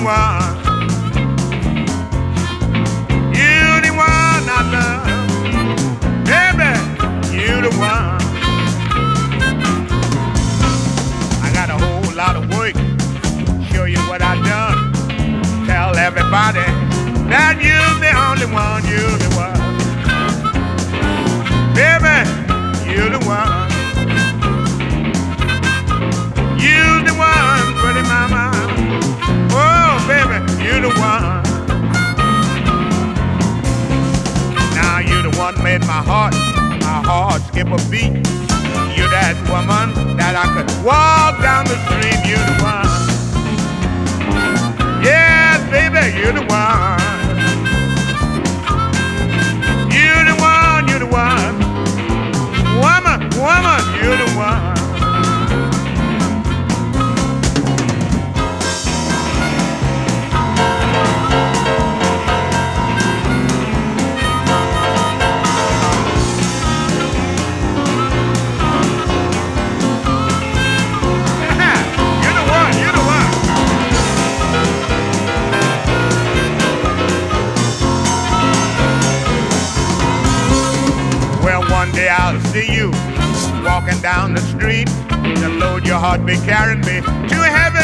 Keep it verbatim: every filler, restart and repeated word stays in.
one. You the one I love. Baby, you the one. I got a whole lot of work. Show you what I done. Tell everybody that you're the only one. You're the one. Baby, you're the one. You're the one, pretty mama. Oh, baby, you're the one. Now you're the one made my heart, my heart skip a beat. You're that woman that I could walk down the street. You're the one. Yes, baby, you're the one. You're the one, you're the one. Woman, woman, you're the one. One day I'll see you walking down the street. The load your heart be carrying me to heaven.